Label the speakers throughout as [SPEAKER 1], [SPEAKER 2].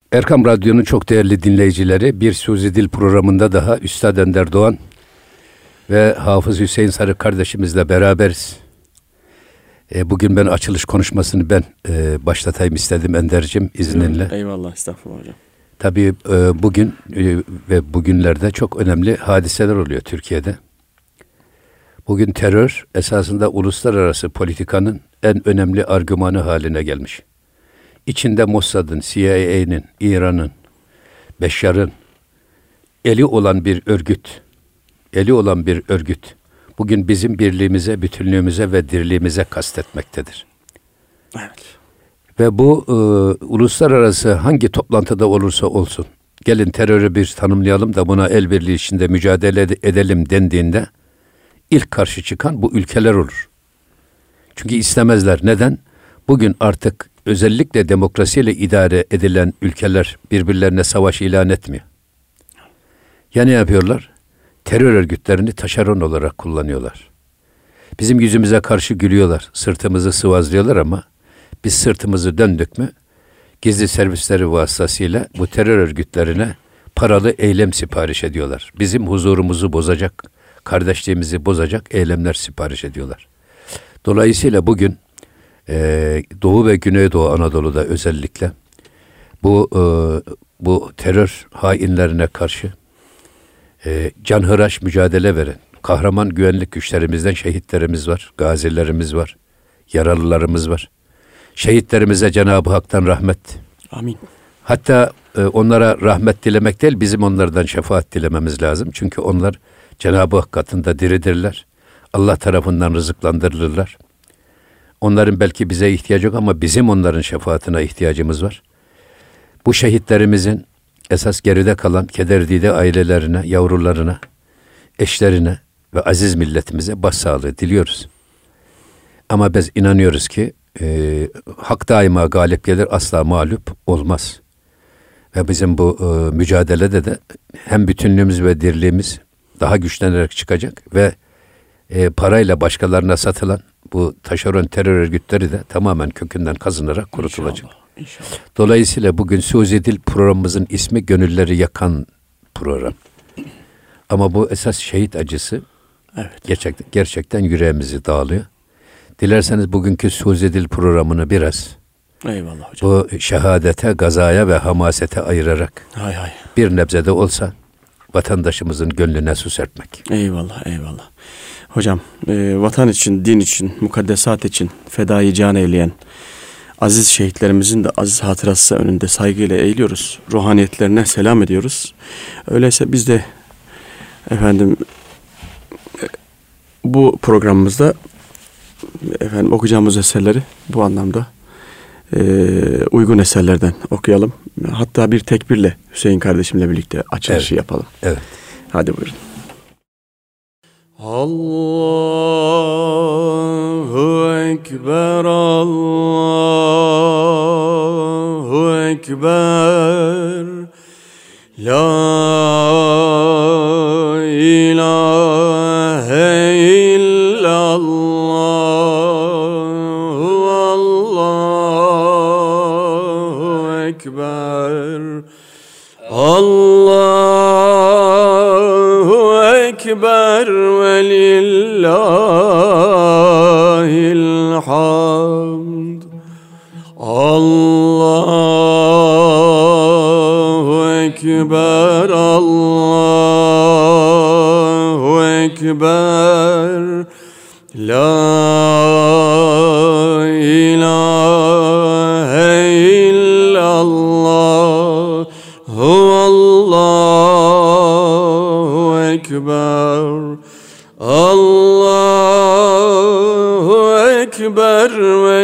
[SPEAKER 1] Erkam Radyo'nun çok değerli dinleyicileri, bir Suzi Dil programında daha Üstad Ender Doğan ve Hafız Hüseyin Sarı kardeşimizle beraberiz. Bugün ben açılış konuşmasını başlatayım istedim Ender'cim izninle.
[SPEAKER 2] Eyvallah, estağfurullah hocam.
[SPEAKER 1] Tabii bugün ve bugünlerde çok önemli hadiseler oluyor Türkiye'de. Bugün terör esasında uluslararası politikanın en önemli argümanı haline gelmiş. İçinde Mossad'ın, CIA'nin, İran'ın, Beşşar'ın eli olan bir örgüt bugün bizim birliğimize, bütünlüğümüze ve dirliğimize kastetmektedir.
[SPEAKER 2] Evet.
[SPEAKER 1] Ve bu uluslararası hangi toplantıda olursa olsun, gelin terörü bir tanımlayalım da buna el birliği içinde mücadele edelim dendiğinde ilk karşı çıkan bu ülkeler olur. Çünkü istemezler. Neden? Bugün artık özellikle demokrasiyle idare edilen ülkeler birbirlerine savaş ilan etmiyor. Ya ne yapıyorlar? Terör örgütlerini taşeron olarak kullanıyorlar. Bizim yüzümüze karşı gülüyorlar, sırtımızı sıvazlıyorlar ama biz sırtımızı döndük mü gizli servisleri vasıtasıyla bu terör örgütlerine paralı eylem sipariş ediyorlar. Bizim huzurumuzu bozacak, kardeşliğimizi bozacak eylemler sipariş ediyorlar. Dolayısıyla bugün Doğu ve Güneydoğu Anadolu'da özellikle bu terör hainlerine karşı canhıraş mücadele veren kahraman güvenlik güçlerimizden şehitlerimiz var, gazilerimiz var, yaralılarımız var. Şehitlerimize Cenab-ı Hak'tan rahmet.
[SPEAKER 2] Amin.
[SPEAKER 1] Hatta onlara rahmet dilemek değil, bizim onlardan şefaat dilememiz lazım. Çünkü onlar Cenab-ı Hak katında diridirler. Allah tarafından rızıklandırılırlar. Onların belki bize ihtiyacı yok ama bizim onların şefaatine ihtiyacımız var. Bu şehitlerimizin esas geride kalan kederdide ailelerine, yavrularına, eşlerine ve aziz milletimize başsağlığı diliyoruz. Ama biz inanıyoruz ki hak daima galip gelir, asla mağlup olmaz. Ve bizim bu mücadelede de hem bütünlüğümüz ve dirliğimiz daha güçlenerek çıkacak ve parayla başkalarına satılan bu taşeron terör örgütleri de tamamen kökünden kazınarak kurutulacak.
[SPEAKER 2] İnşallah.
[SPEAKER 1] Dolayısıyla bugün Suzi Dil programımızın ismi Gönülleri Yakan program. Ama bu esas şehit acısı gerçekten yüreğimizi dağılıyor. Dilerseniz bugünkü Suzi Dil programını biraz
[SPEAKER 2] eyvallah hocam.
[SPEAKER 1] bu şehadete, gazaya ve hamasete ayırarak bir nebzede olsa vatandaşımızın gönlüne su serpmek.
[SPEAKER 2] Eyvallah. Hocam vatan için, din için, mukaddesat için fedai can eyleyen aziz şehitlerimizin de aziz hatırası önünde saygıyla eğiliyoruz. Ruhaniyetlerine selam ediyoruz. Öyleyse biz de bu programımızda okuyacağımız eserleri bu anlamda uygun eserlerden okuyalım. Hatta bir tekbirle Hüseyin kardeşimle birlikte açılışı yapalım.
[SPEAKER 1] Evet.
[SPEAKER 2] Hadi buyurun. Allahu Ekber, Allahu Ekber, La ilahe illallah, Allahu Ekber, Allahu Ekber ve lillahil hamd. Allahu Ekber, Allahu Ekber, La ilahe illallah, Allahu Ekber, Allahu Ekber ve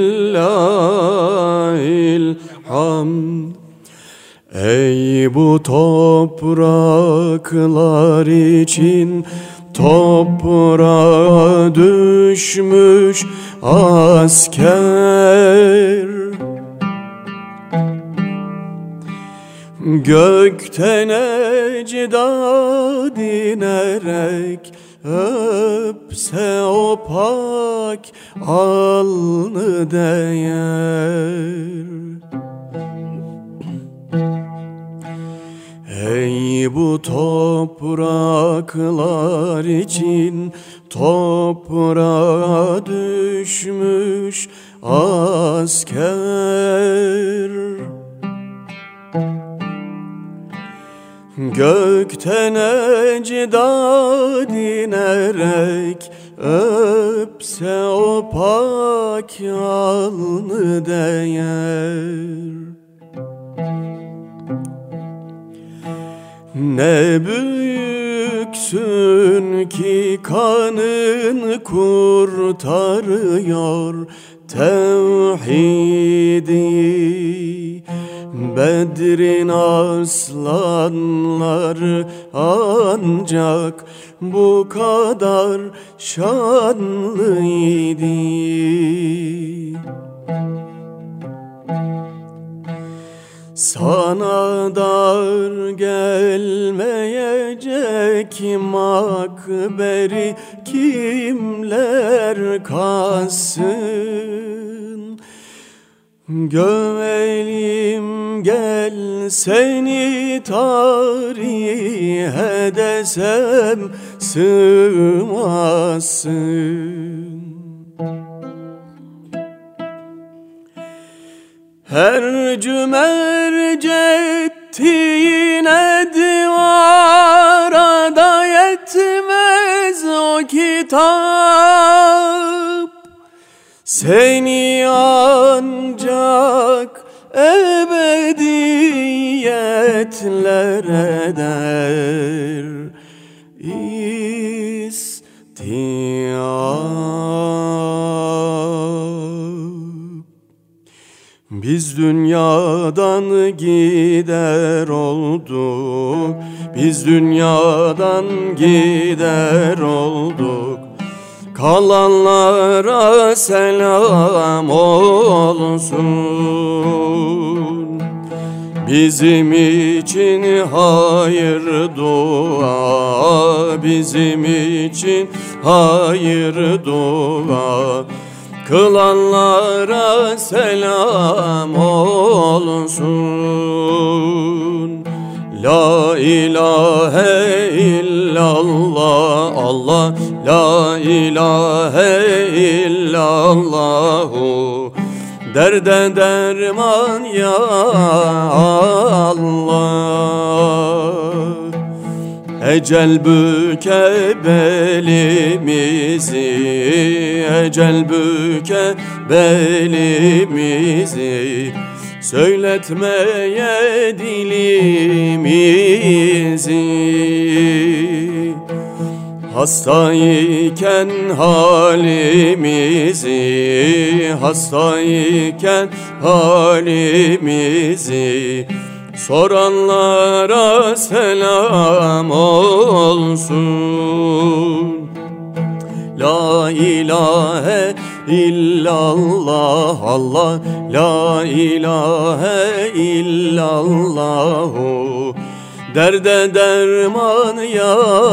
[SPEAKER 2] lillahil hamd. Ey bu topraklar için toprağa düşmüş asker, gökten ecdad inerek öpse o pak alnı değer. bu topraklar için toprağa düşmüş asker. Gökten ecdad inerek öpse o pak alnı değer. Ne büyüksün ki kanın kurtarıyor tevhidi. Bedir'in aslanları ancak bu kadar şanlıydı. Sana dar gelmeyecek makberi kimler kazsın? Gömelim gel seni tarihe desem sığmazsın. Her cümerce ettiğine divara da yetmez o kitap. Seni ancak ebediyetler eder istiyap. Biz dünyadan gider olduk, biz dünyadan gider olduk. Kalanlara selam olsun. Bizim için hayır dua, bizim için hayır dua. Kılanlara selam olsun. La ilahe illallah Allah, la ilahe illallahu. Derde derman ya Allah. Ecel büke belimizi, ecel büke belimizi. Söyletmeye dilimizi. Hastayken halimizi, hastayken halimizi. Soranlara selam olsun. La ilahe illallah Allah, la ilahe illallahu. Derde derman ya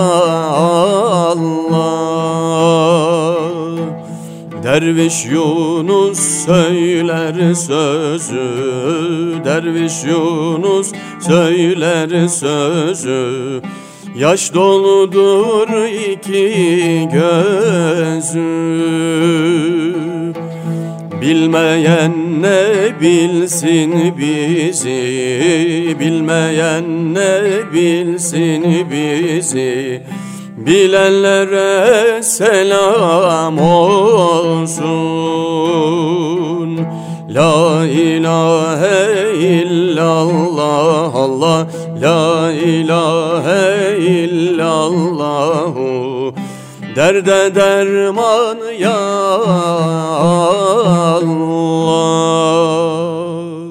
[SPEAKER 2] Allah. Derviş Yunus söyler sözü, derviş Yunus söyler sözü. Yaş doludur iki gözü. Bilmeyen ne bilsin bizi, bilmeyen ne bilsin bizi. Bilenlere selam olsun. La ilahe illallah Allah, la ilahe illallahu. Derde derman ya Allah.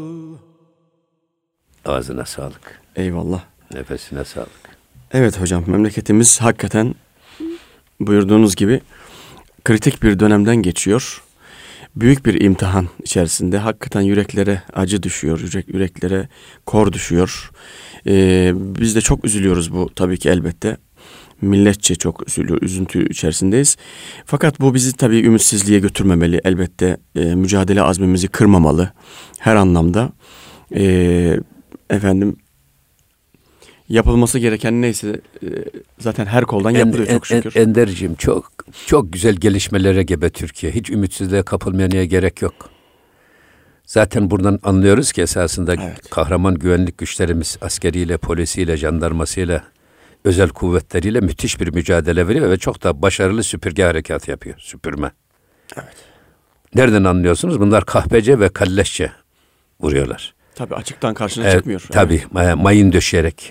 [SPEAKER 1] Ağzına sağlık.
[SPEAKER 2] Eyvallah.
[SPEAKER 1] Nefesine sağlık.
[SPEAKER 2] Evet hocam, memleketimiz hakikaten buyurduğunuz gibi kritik bir dönemden geçiyor. Büyük bir imtihan içerisinde. Hakikaten yüreklere acı düşüyor, yüreklere kor düşüyor. Biz de çok üzülüyoruz bu tabii ki elbette. Milletçe çok üzüntü içerisindeyiz. Fakat bu bizi tabii ümitsizliğe götürmemeli. Elbette mücadele azmimizi kırmamalı her anlamda. yapılması gereken neyse zaten her koldan yapılıyor çok şükür.
[SPEAKER 1] Ender'ciğim çok çok güzel gelişmelere gebe Türkiye. Hiç ümitsizliğe kapılmaya gerek yok. Zaten buradan anlıyoruz ki esasında kahraman güvenlik güçlerimiz askeriyle, polisiyle, jandarmasıyla, özel kuvvetleriyle müthiş bir mücadele veriyor ve çok da başarılı süpürge harekatı yapıyor. Süpürme.
[SPEAKER 2] Evet.
[SPEAKER 1] Nereden anlıyorsunuz? Bunlar kahpece ve kalleşçe vuruyorlar.
[SPEAKER 2] Tabii açıktan karşına çıkmıyor.
[SPEAKER 1] Tabii mayın döşeyerek,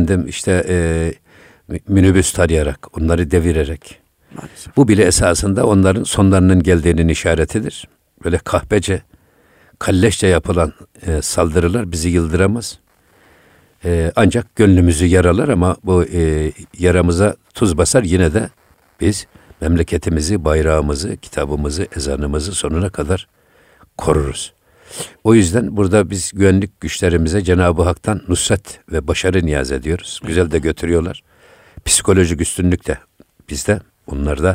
[SPEAKER 1] minibüs tarayarak, onları devirerek.
[SPEAKER 2] Maalesef.
[SPEAKER 1] Bu bile esasında onların sonlarının geldiğinin işaretidir. Böyle kahpece, kalleşçe yapılan saldırılar bizi yıldıramaz. Ancak gönlümüzü yaralar ama bu yaramıza tuz basar, yine de biz memleketimizi, bayrağımızı, kitabımızı, ezanımızı sonuna kadar koruruz. O yüzden burada biz güvenlik güçlerimize Cenab-ı Hak'tan nusret ve başarı niyaz ediyoruz. Güzel de götürüyorlar. Psikolojik üstünlük de bizde, onlarda.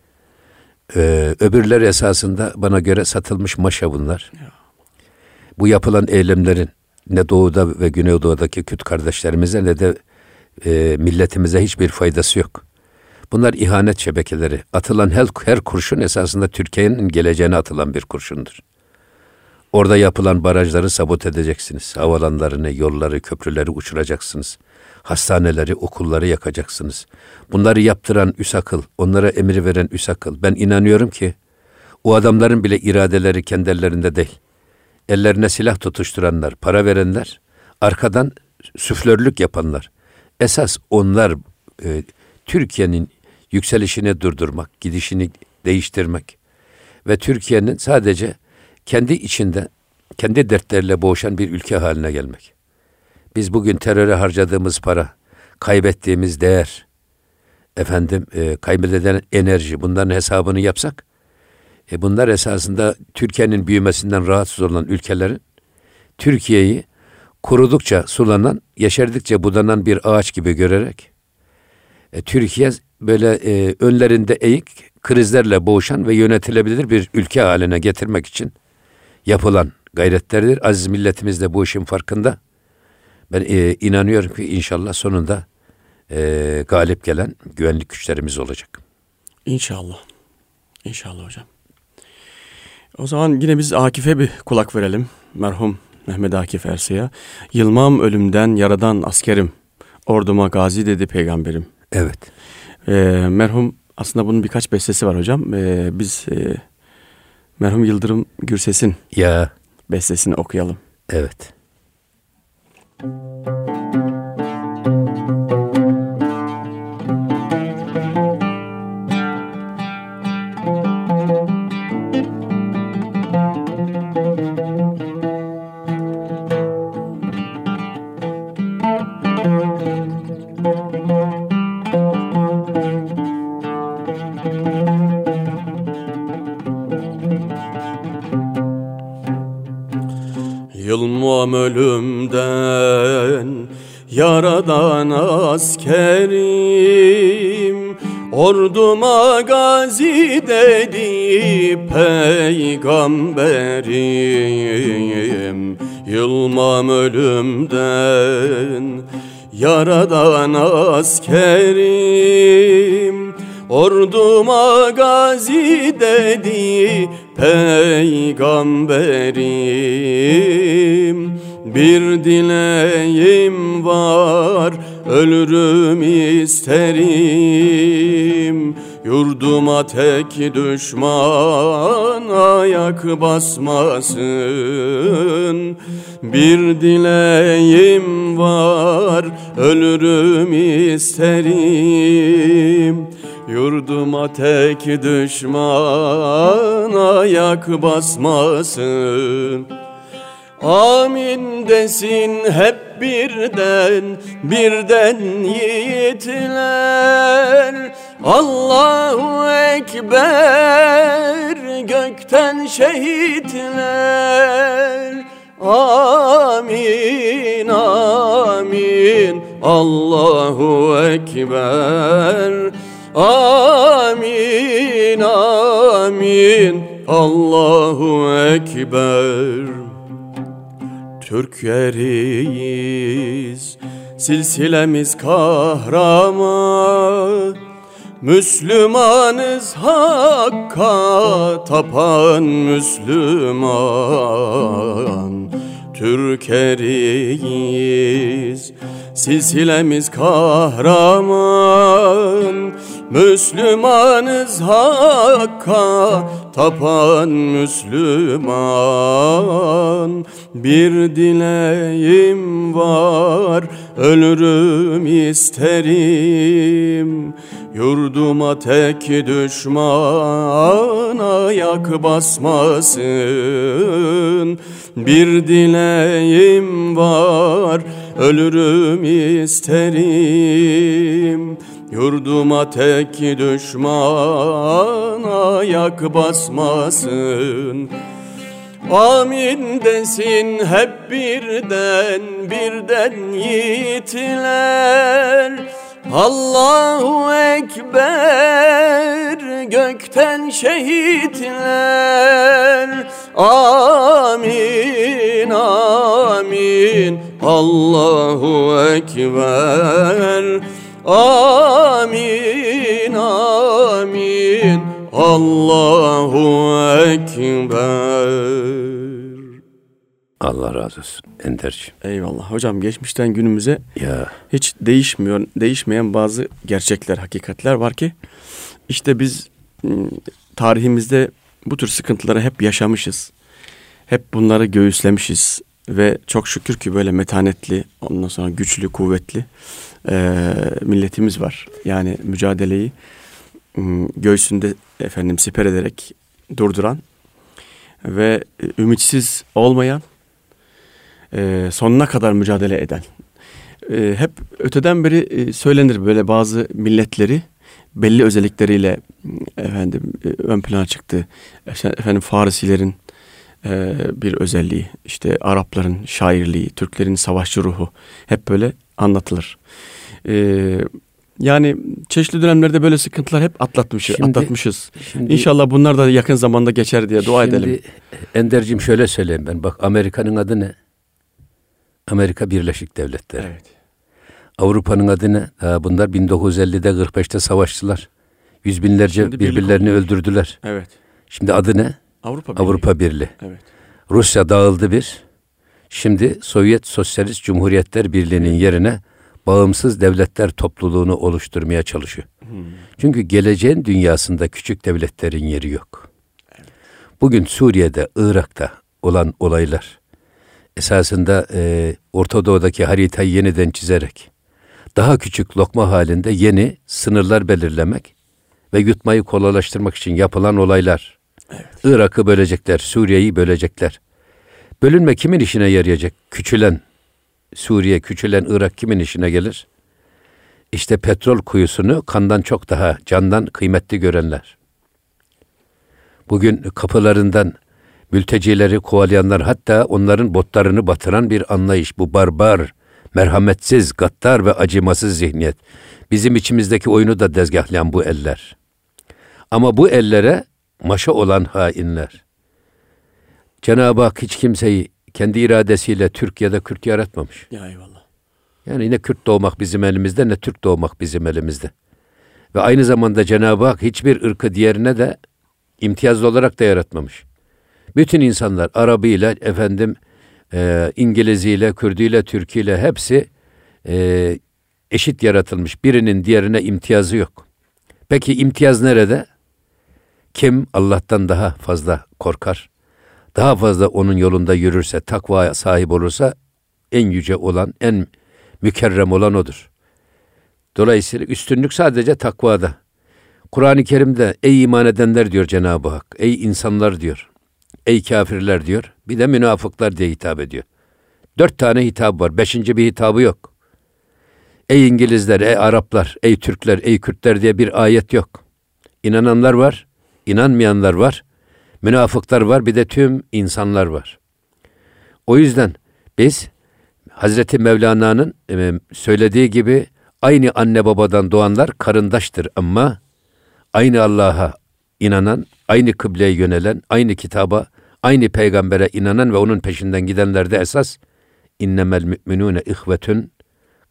[SPEAKER 1] Öbürleri esasında bana göre satılmış maşa bunlar. Bu yapılan eylemlerin ne doğuda ve güneydoğudaki Kürt kardeşlerimize ne de milletimize hiçbir faydası yok. Bunlar ihanet şebekeleri. Atılan her kurşun esasında Türkiye'nin geleceğine atılan bir kurşundur. Orada yapılan barajları sabote edeceksiniz. Havalanlarını, yolları, köprüleri uçuracaksınız. Hastaneleri, okulları yakacaksınız. Bunları yaptıran üsakıl, onlara emir veren üsakıl. Ben inanıyorum ki o adamların bile iradeleri kendi ellerinde değil. Ellerine silah tutuşturanlar, para verenler, arkadan süflörlük yapanlar. Esas onlar Türkiye'nin yükselişini durdurmak, gidişini değiştirmek ve Türkiye'nin sadece kendi içinde, kendi dertleriyle boğuşan bir ülke haline gelmek. Biz bugün teröre harcadığımız para, kaybettiğimiz değer, kaybedilen enerji, bunların hesabını yapsak, bunlar esasında Türkiye'nin büyümesinden rahatsız olan ülkelerin, Türkiye'yi kurudukça sulanan, yeşerdikçe budanan bir ağaç gibi görerek, Türkiye böyle önlerinde eğik, krizlerle boğuşan ve yönetilebilir bir ülke haline getirmek için yapılan gayretlerdir. Aziz milletimiz de bu işin farkında. Ben inanıyorum ki inşallah sonunda galip gelen güvenlik güçlerimiz olacak.
[SPEAKER 2] İnşallah. İnşallah hocam. O zaman yine biz Akif'e bir kulak verelim. Merhum Mehmet Akif Ersoy'a. Yılmam ölümden yaradan askerim. Orduma gazi dedi peygamberim.
[SPEAKER 1] Evet.
[SPEAKER 2] Merhum aslında bunun birkaç bestesi var hocam. Biz merhum Yıldırım Gürses'in bestesini okuyalım.
[SPEAKER 1] Evet.
[SPEAKER 2] Yılmam ölümden yaradan askerim, orduma gazi dedi peygamberim. Yılmam ölümden yaradan askerim, orduma gazi dedi peygamberim. Bir dileğim var, ölürüm isterim, yurduma tek düşman ayak basmasın. Bir dileğim var, ölürüm isterim, yurduma tek düşman ayak basmasın. Amin desin hep birden yiğitler. Allahu Ekber, gökten şehitler. Amin, amin, Allahu Ekber. Amin, amin, Allahu Ekber. Türkleriyiz, silsilemiz kahraman. Müslümanız Hakk'a tapan Müslüman. Türkeriyiz, silsilemiz kahraman. Müslümanız Hakk'a tapan Müslüman. Bir dileğim var, ölürüm isterim. Yurduma tek düşman ayak basmasın. Bir dileğim var, ölürüm isterim. Yurduma tek düşman ayak basmasın. Amin desin hep birden yiğitler. Allahu Ekber, gökten şehitler. Amin, amin, Allahu Ekber. Amin, amin, Allahu Ekber.
[SPEAKER 1] Allah razı olsun Enderciğim.
[SPEAKER 2] Eyvallah. Hocam geçmişten günümüze hiç değişmeyen bazı gerçekler, hakikatler var ki işte biz tarihimizde bu tür sıkıntıları hep yaşamışız. Hep bunları göğüslemişiz ve çok şükür ki böyle metanetli, ondan sonra güçlü, kuvvetli milletimiz var. Yani mücadeleyi göğsünde siper ederek durduran ve ümitsiz olmayan, sonuna kadar mücadele eden. Hep öteden beri söylenir böyle bazı milletleri belli özellikleriyle ön plana çıktı. Farisilerin bir özelliği, işte Arapların şairliği, Türklerin savaşçı ruhu hep böyle anlatılır. Yani çeşitli dönemlerde böyle sıkıntılar hep atlatmışız. Şimdi, İnşallah bunlar da yakın zamanda geçer diye dua edelim.
[SPEAKER 1] Enderciğim şöyle söyleyeyim ben. Bak Amerika'nın adı ne? Amerika Birleşik Devletleri. Evet. Avrupa'nın adı ne? Bunlar 1950'de 45'te savaştılar. Yüz binlerce şimdi birbirlerini öldürdüler.
[SPEAKER 2] Evet.
[SPEAKER 1] Şimdi adı ne? Avrupa Birliği.
[SPEAKER 2] Evet.
[SPEAKER 1] Rusya dağıldı bir. Şimdi Sovyet Sosyalist Cumhuriyetler Birliği'nin yerine bağımsız devletler topluluğunu oluşturmaya çalışıyor. Çünkü geleceğin dünyasında küçük devletlerin yeri yok. Evet. Bugün Suriye'de, Irak'ta olan olaylar esasında Orta Doğu'daki haritayı yeniden çizerek daha küçük lokma halinde yeni sınırlar belirlemek ve yutmayı kolaylaştırmak için yapılan olaylar. Evet. Irak'ı bölecekler, Suriye'yi bölecekler. Bölünme kimin işine yarayacak? Küçülen Suriye, küçülen Irak kimin işine gelir? İşte petrol kuyusunu kandan çok daha candan kıymetli görenler. Bugün kapılarından mültecileri kovalayanlar, hatta onların botlarını batıran bir anlayış. Bu barbar, merhametsiz, gaddar ve acımasız zihniyet. Bizim içimizdeki oyunu da dezgahlayan bu eller. Ama bu ellere maşa olan hainler. Cenab-ı Hak hiç kimseyi kendi iradesiyle Türk ya da Kürt yaratmamış.
[SPEAKER 2] Ya eyvallah.
[SPEAKER 1] Yani ne Kürt doğmak bizim elimizde, ne Türk doğmak bizim elimizde. Ve aynı zamanda Cenab-ı Hak hiçbir ırkı diğerine de imtiyazlı olarak da yaratmamış. Bütün insanlar Arabıyla, İngiliziyle, Kürdüyle, Türküyle hepsi eşit yaratılmış. Birinin diğerine imtiyazı yok. Peki imtiyaz nerede? Kim Allah'tan daha fazla korkar, daha fazla onun yolunda yürürse, takvaya sahip olursa en yüce olan, en mükerrem olan odur. Dolayısıyla üstünlük sadece takvada. Kur'an-ı Kerim'de ey iman edenler diyor Cenab-ı Hak, ey insanlar diyor, ey kafirler diyor, bir de münafıklar diye hitap ediyor. 4 tane hitap var, 5. bir hitabı yok. Ey İngilizler, ey Araplar, ey Türkler, ey Kürtler diye bir ayet yok. İnananlar var, inanmayanlar var, münafıklar var, bir de tüm insanlar var. O yüzden biz Hazreti Mevlana'nın söylediği gibi aynı anne babadan doğanlar karındaştır ama aynı Allah'a inanan, aynı kıbleye yönelen, aynı kitaba, aynı peygambere inanan ve onun peşinden gidenlerde esas innemel mü'minûne ihvetün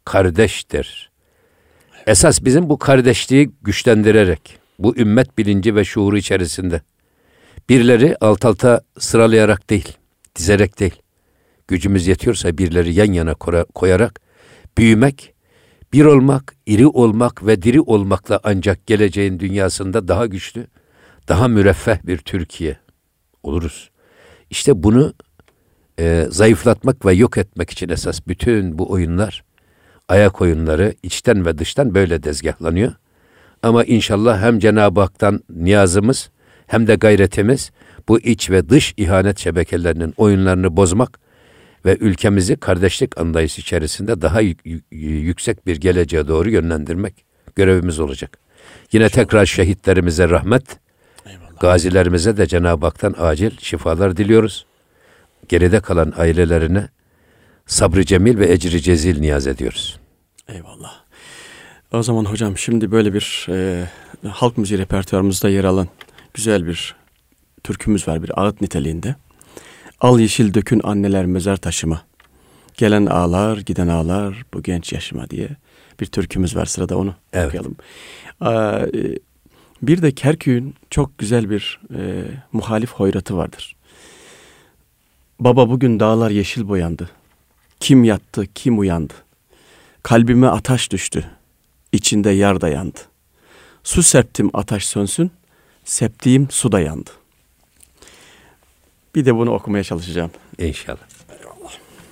[SPEAKER 1] kardeştir. Esas bizim bu kardeşliği güçlendirerek, bu ümmet bilinci ve şuuru içerisinde birileri alt alta sıralayarak değil, dizerek değil, gücümüz yetiyorsa birileri yan yana koyarak büyümek, bir olmak, iri olmak ve diri olmakla ancak geleceğin dünyasında daha güçlü, daha müreffeh bir Türkiye oluruz. İşte bunu zayıflatmak ve yok etmek için esas bütün bu oyunlar, ayak oyunları içten ve dıştan böyle dezgahlanıyor. Ama inşallah hem Cenab-ı Hak'tan niyazımız hem de gayretimiz bu iç ve dış ihanet şebekelerinin oyunlarını bozmak ve ülkemizi kardeşlik anlayışı içerisinde daha yüksek bir geleceğe doğru yönlendirmek görevimiz olacak. Yine tekrar şehitlerimize rahmet, eyvallah. Gazilerimize de Cenab-ı Hak'tan acil şifalar diliyoruz. Geride kalan ailelerine sabrı cemil ve ecri cezil niyaz ediyoruz.
[SPEAKER 2] Eyvallah. O zaman hocam şimdi böyle bir halk müziği repertuarımızda yer alan güzel bir türkümüz var, bir ağıt niteliğinde. Al yeşil dökün anneler mezar taşıma. Gelen ağlar, giden ağlar bu genç yaşıma diye bir türkümüz var, sırada onu okuyalım. Bir de Kerkük'ün çok güzel bir muhalif hoyratı vardır. Baba bugün dağlar yeşil boyandı. Kim yattı, kim uyandı. Kalbime ataş düştü. İçinde yar da yandı. Su serptim ataş sönsün. Septiğim su da yandı. Bir de bunu okumaya çalışacağım.
[SPEAKER 1] İnşallah.
[SPEAKER 2] Eyvallah.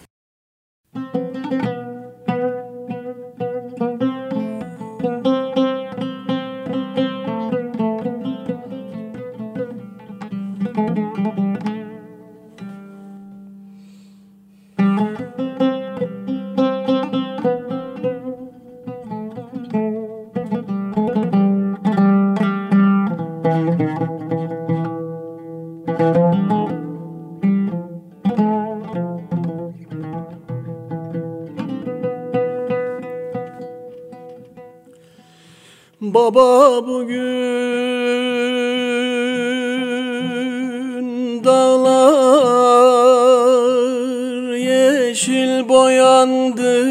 [SPEAKER 2] Baba bugün dağlar yeşil boyandı.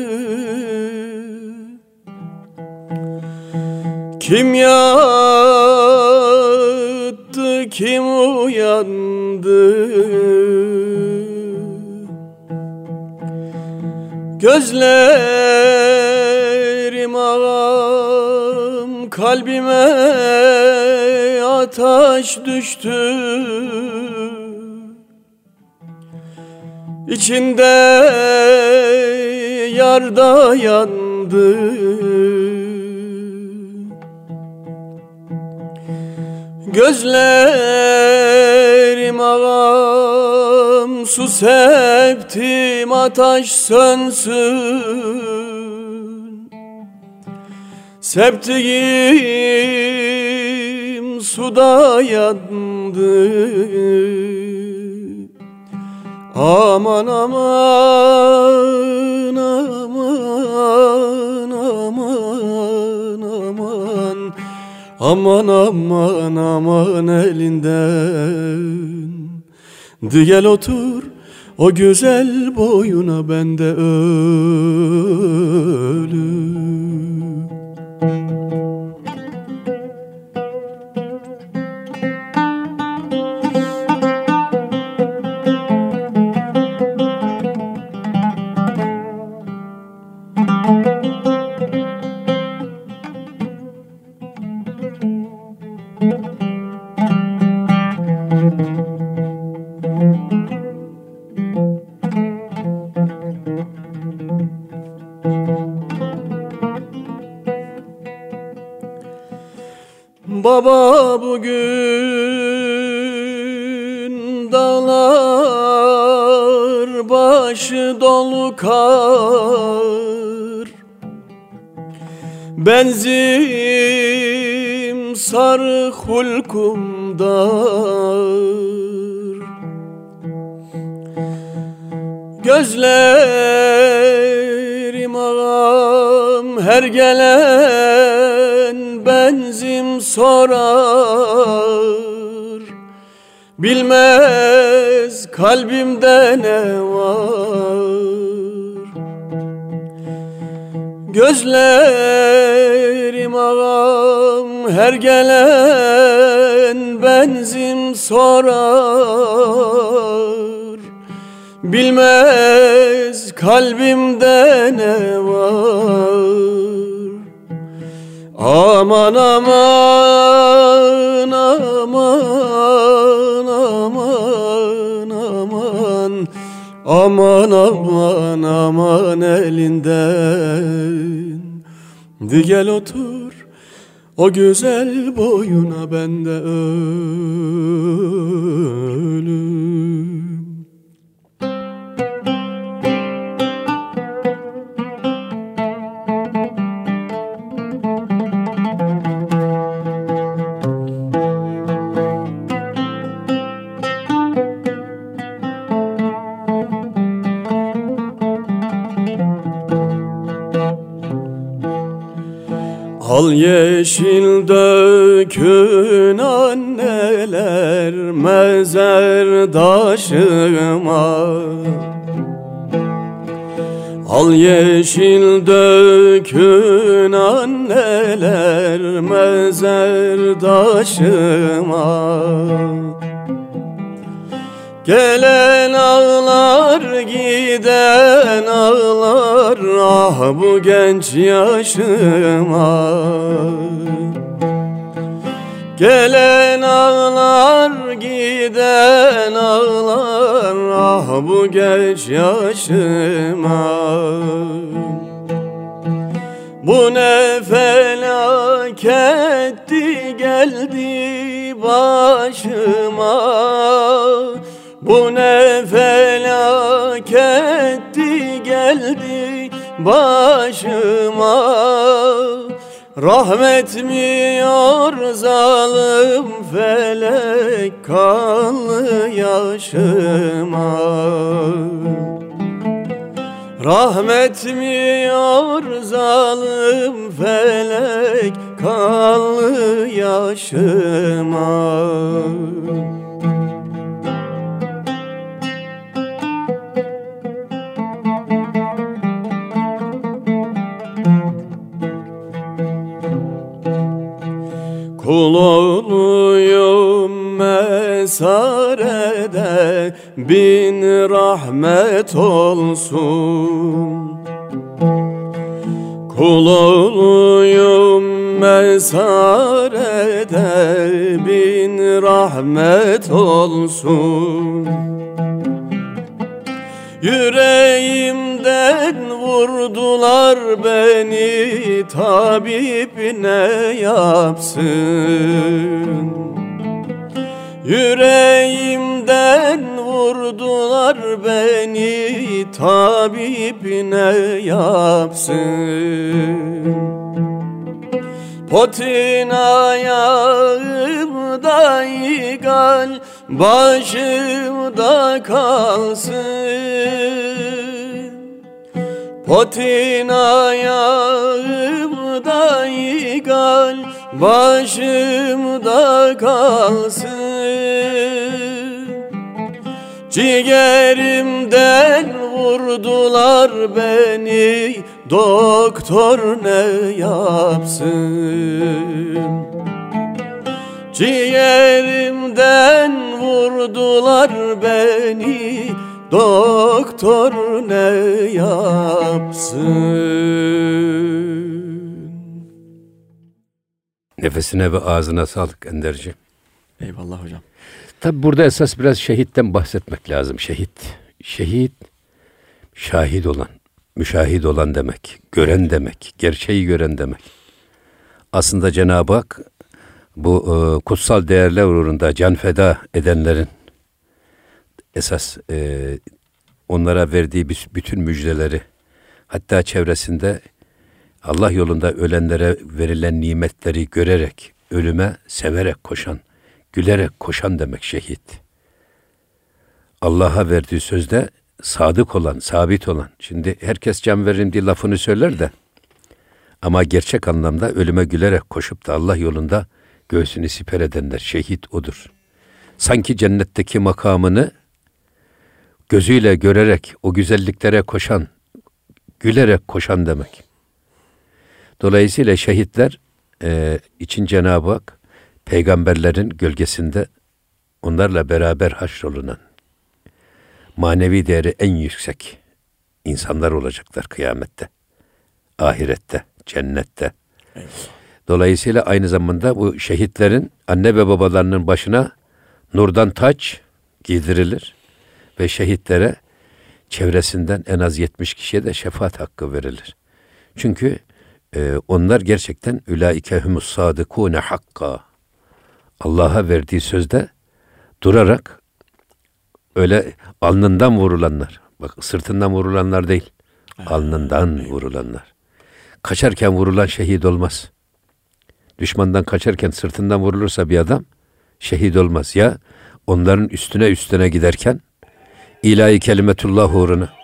[SPEAKER 2] Kim yattı, kim uyandı. Gözlerim ağam, kalbime ateş düştü. İçinde yarda yandı. Gözlerim ağam, su septim ateş sönsün. Septiğim suda yandı. Aman aman aman aman aman. Aman aman aman elinden. Gel otur o güzel boyuna, ben de ölüm. Baba bugün dağlar başı dolu kar. Benzim sarı hulkumdar. Gözlerim ağam, her gelen benzim sorar. Bilmez kalbimde ne var. Gözlerim ağam her gelen benzin sorar. Bilmez kalbimde ne var. Aman aman aman aman aman. Aman aman aman elinden. Di gel otur o güzel boyuna, ben de ölüm. Al yeşil dökün anneler mezardaşıma. Al yeşil dökün anneler mezardaşıma. Gelen ağlar giden ağlar, ah bu genç yaşıma. Gelen ağlar giden ağlar, ah bu genç yaşıma. Bu ne felaketti geldi başıma. Bu ne felaketti geldi başıma. Rahmetmiyor zalim felek kanlı yaşıma. Rahmetmiyor zalim felek kanlı yaşıma. Kul oluyum mesarede, bin rahmet olsun. Kul oluyum mesarede, bin rahmet olsun. Yüreğimden vurdular beni, tabip ne yapsın? Yüreğimden vurdular beni, tabip ne yapsın? Potin ayağımda yıkal, başımda kalsın. Potin ayağımda yıkal, başımda kalsın. Ciğerimden vurdular beni, doktor ne yapsın? Ciğerimden vurdular beni, doktor ne yapsın?
[SPEAKER 1] Nefesine ve ağzına sağlık Enderci.
[SPEAKER 2] Eyvallah hocam.
[SPEAKER 1] Tabi burada esas biraz şehitten bahsetmek lazım. Şehit, şahit olan, müşahit olan demek, gören demek, gerçeği gören demek. Aslında Cenab-ı Hak bu kutsal değerler uğrunda can feda edenlerin esas onlara verdiği bütün müjdeleri, hatta çevresinde Allah yolunda ölenlere verilen nimetleri görerek, ölüme severek koşan, gülerek koşan demek şehit. Allah'a verdiği sözde sadık olan, sabit olan. Şimdi herkes can veririm diye lafını söyler de, ama gerçek anlamda ölüme gülerek koşup da Allah yolunda göğsünü siper edenler, şehit odur. Sanki cennetteki makamını gözüyle görerek o güzelliklere koşan, gülerek koşan demek. Dolayısıyla şehitler için Cenab-ı Hak peygamberlerin gölgesinde onlarla beraber haşrolunan manevi değeri en yüksek insanlar olacaklar kıyamette, ahirette, cennette.
[SPEAKER 2] Eyvallah.
[SPEAKER 1] Dolayısıyla aynı zamanda bu şehitlerin anne ve babalarının başına nurdan taç giydirilir ve şehitlere çevresinden en az 70 kişiye de şefaat hakkı verilir. Çünkü onlar gerçekten ulaike humus sadıkune hakka. Allah'a verdiği sözde durarak öyle alnından vurulanlar. Bak sırtından vurulanlar değil. Alnından vurulanlar. Kaçarken vurulan şehit olmaz. Düşmandan kaçarken sırtından vurulursa bir adam şehit olmaz. Ya onların üstüne giderken ilahi kelimetullah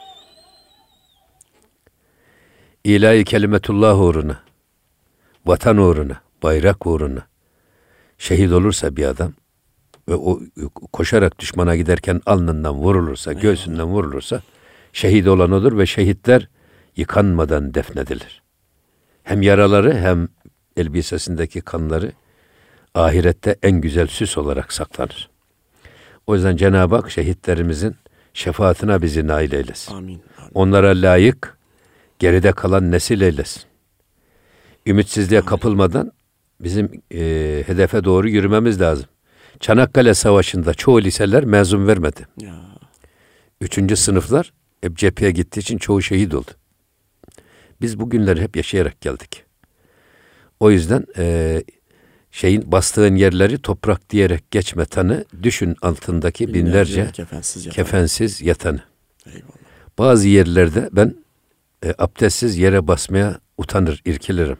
[SPEAKER 1] uğruna, vatan uğruna, bayrak uğruna şehit olursa bir adam ve o koşarak düşmana giderken alnından vurulursa, göğsünden vurulursa şehit olan odur ve şehitler yıkanmadan defnedilir. Hem yaraları hem elbisesindeki kanları ahirette en güzel süs olarak saklanır. O yüzden Cenab-ı Hak şehitlerimizin şefaatine bizi nail eylesin.
[SPEAKER 2] Amin. Amin.
[SPEAKER 1] Onlara layık geride kalan nesil eylesin. Ümitsizliğe kapılmadan bizim hedefe doğru yürümemiz lazım. Çanakkale Savaşı'nda çoğu liseler mezun vermedi.
[SPEAKER 2] Ya.
[SPEAKER 1] 3. sınıflar hep cepheye gittiği için çoğu şehit oldu. Biz bu günleri hep yaşayarak geldik. O yüzden bastığın yerleri toprak diyerek geçme tanı, düşün altındaki binlerce kefensiz yatanı.
[SPEAKER 2] Eyvallah.
[SPEAKER 1] Bazı yerlerde ben abdestsiz yere basmaya utanır, irkilirim.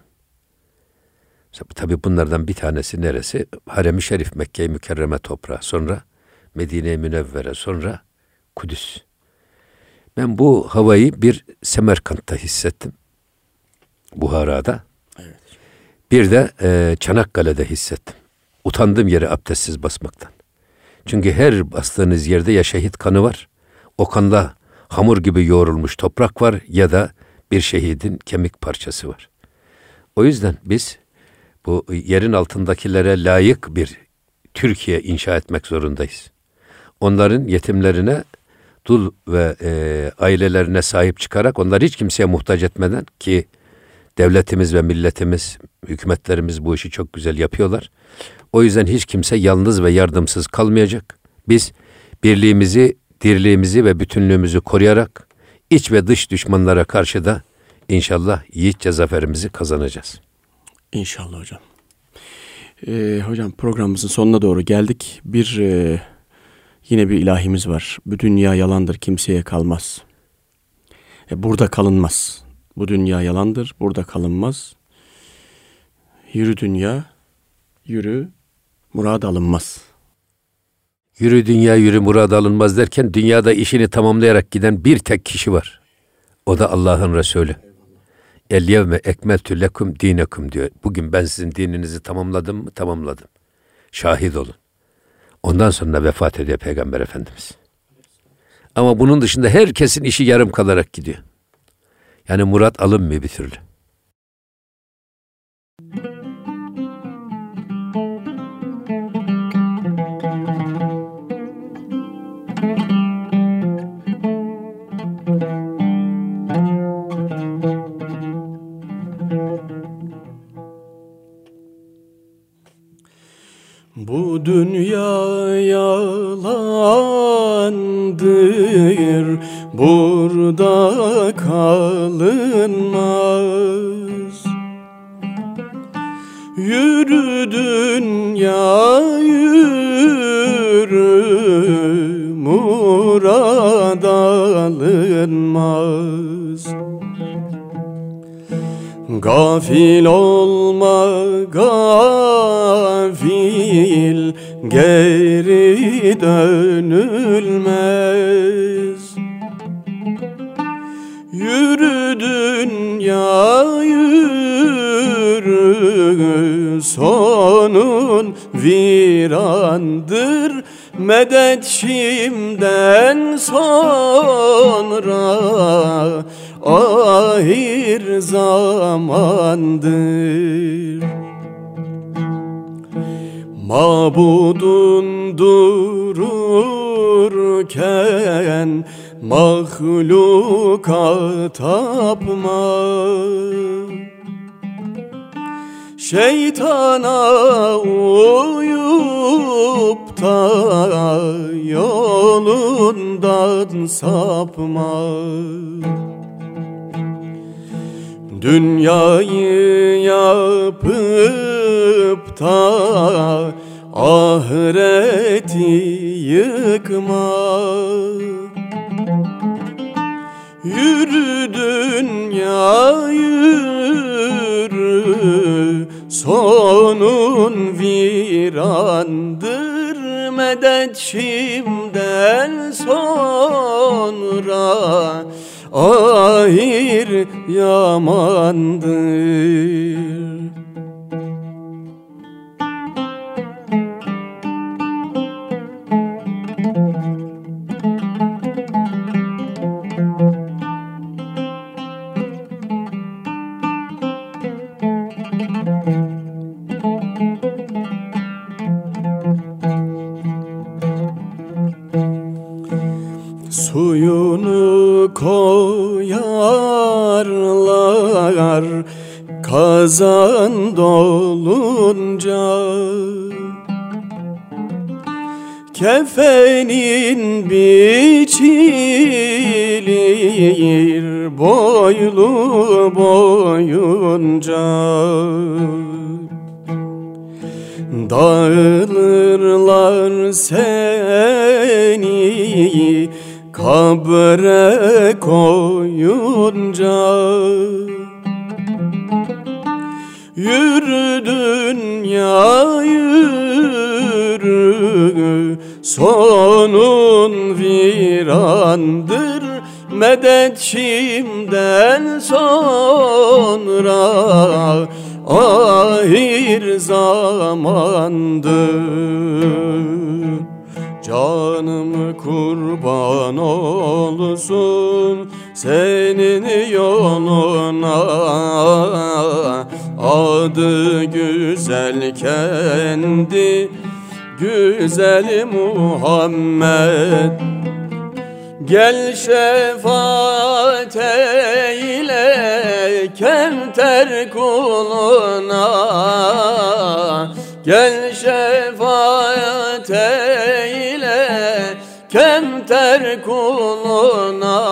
[SPEAKER 1] Tabii bunlardan bir tanesi neresi? Harem-i Şerif, Mekke-i Mükerreme toprağı, sonra Medine-i Münevvere, sonra Kudüs. Ben bu havayı bir Semerkant'ta hissettim. Buhara'da.
[SPEAKER 2] Evet.
[SPEAKER 1] Bir de Çanakkale'de hissettim. Utandım yere abdestsiz basmaktan. Çünkü her bastığınız yerde ya şehit kanı var, o kanla hamur gibi yoğrulmuş toprak var ya da bir şehidin kemik parçası var. O yüzden biz bu yerin altındakilere layık bir Türkiye inşa etmek zorundayız. Onların yetimlerine, dul ve ailelerine sahip çıkarak onları hiç kimseye muhtaç etmeden, ki devletimiz ve milletimiz, hükümetlerimiz bu işi çok güzel yapıyorlar. O yüzden hiç kimse yalnız ve yardımsız kalmayacak. Biz birliğimizi, dirliğimizi ve bütünlüğümüzü koruyarak iç ve dış düşmanlara karşı da inşallah yiğitçe zaferimizi kazanacağız.
[SPEAKER 2] İnşallah hocam. Hocam programımızın sonuna doğru geldik. Yine bir ilahimiz var. Bu dünya yalandır, kimseye kalmaz. Burada kalınmaz. Bu dünya yalandır, burada kalınmaz. Yürü dünya, yürü, murad alınmaz.
[SPEAKER 1] Yürü dünya, yürü murad alınmaz derken dünyada işini tamamlayarak giden bir tek kişi var. O da Allah'ın Resulü. El-yevme ekmeltü lekum dinekum diyor. Bugün ben sizin dininizi tamamladım mı? Tamamladım. Şahit olun. Ondan sonra vefat ediyor Peygamber Efendimiz. Ama bunun dışında herkesin işi yarım kalarak gidiyor. Yani murat alınmıyor bir türlü.
[SPEAKER 2] Bu dünya yalandır, burada kalınmaz. Yürü dünya, yürü, murad alınmaz. Gafil olma, gafil, geri dönülmez. Yürü dünya, yürü, sonun virandır. Medet şimdiden sonra, ahir zamandır. Mabudun dururken mahluka tapma, şeytana uyup da yolundan sapma. Dünyayı yapıp da ahireti yıkma. Yürü dünya yürü, sonun virandır. Medet şimdiden sonra ahir yamandır. Suyunu koyarlar kazan dolunca, kefenin biçilir boylu boyunca. Dağılırlar seni kabre koyunca. Yürü dünya yürü, sonun virandır. Medet şimdiden sonra ahir zamandır. Canım kurban olsun senin yoluna, adı güzel kendi güzel Muhammed. Gel şefaat eyle kemter kuluna, gel şefaat eyle kemter kuluna.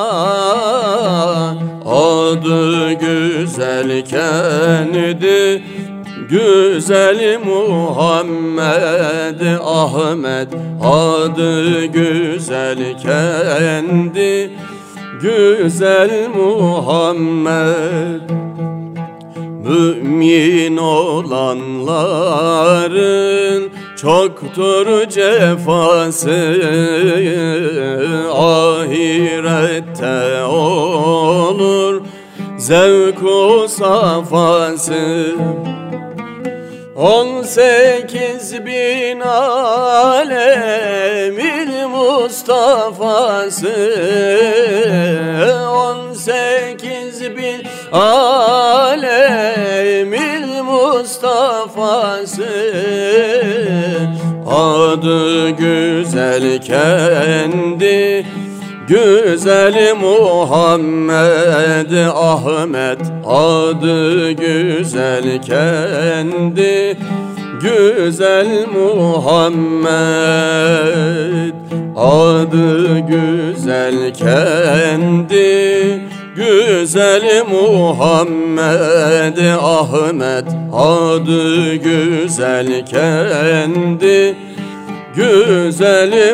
[SPEAKER 2] Adı güzel kendi güzel Muhammed Ahmet. Adı güzel kendi güzel Muhammed. Mümin olanların çoktur cefası, ahirette olur zevk-u safası. 18.000 alemin Mustafa'sı, 18.000 alemin Mustafa'sı. Adı güzel kendi güzel Muhammed Ahmet. Adı güzel kendi güzel Muhammed. Adı güzel kendi güzel Muhammed Ahmet. Adı güzel kendi güzel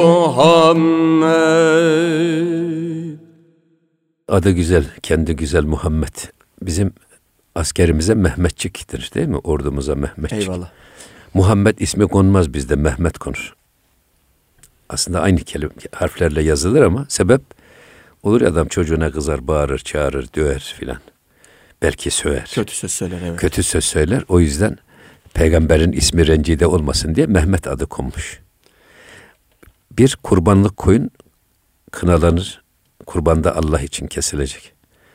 [SPEAKER 2] Muhammed.
[SPEAKER 1] Adı güzel, kendi güzel Muhammed. Bizim askerimize Mehmetçik'tir değil mi? Ordumuza Mehmetçik.
[SPEAKER 2] Eyvallah.
[SPEAKER 1] Muhammed ismi konmaz bizde, Mehmet konur. Aslında aynı kelime harflerle yazılır ama sebep olur ya, adam çocuğuna kızar, bağırır, çağırır, döver filan. Belki söver.
[SPEAKER 2] Kötü söz söyler, evet.
[SPEAKER 1] Kötü söz söyler. O yüzden peygamberin ismi rencide olmasın diye Mehmet adı konmuş. Bir kurbanlık koyun kınalanır. Kurban da Allah için kesilecek.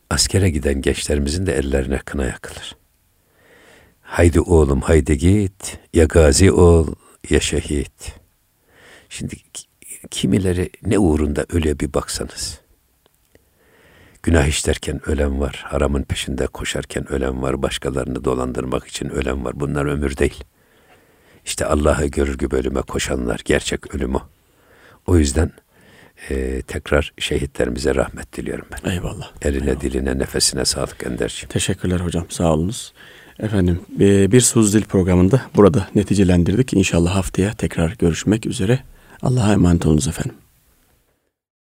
[SPEAKER 1] askere giden gençlerimizin de ellerine kına yakılır. Haydi oğlum haydi git, ya gazi ol ya şehit. Şimdi kimileri ne uğrunda ölüyor bir baksanız. Günah işlerken ölen var, haramın peşinde koşarken ölen var, başkalarını dolandırmak için ölen var. Bunlar ömür değil. İşte Allah'ı görür gibi ölüme koşanlar gerçek ölüm o. O yüzden tekrar şehitlerimize rahmet diliyorum ben.
[SPEAKER 2] Eyvallah.
[SPEAKER 1] Eline,
[SPEAKER 2] eyvallah.
[SPEAKER 1] Diline, nefesine sağlık Enderciğim.
[SPEAKER 2] Teşekkürler hocam, sağ olunuz. Efendim, bir Söz Dil programında burada neticelendirdik. İnşallah haftaya tekrar görüşmek üzere. Allah'a emanet olunuz efendim.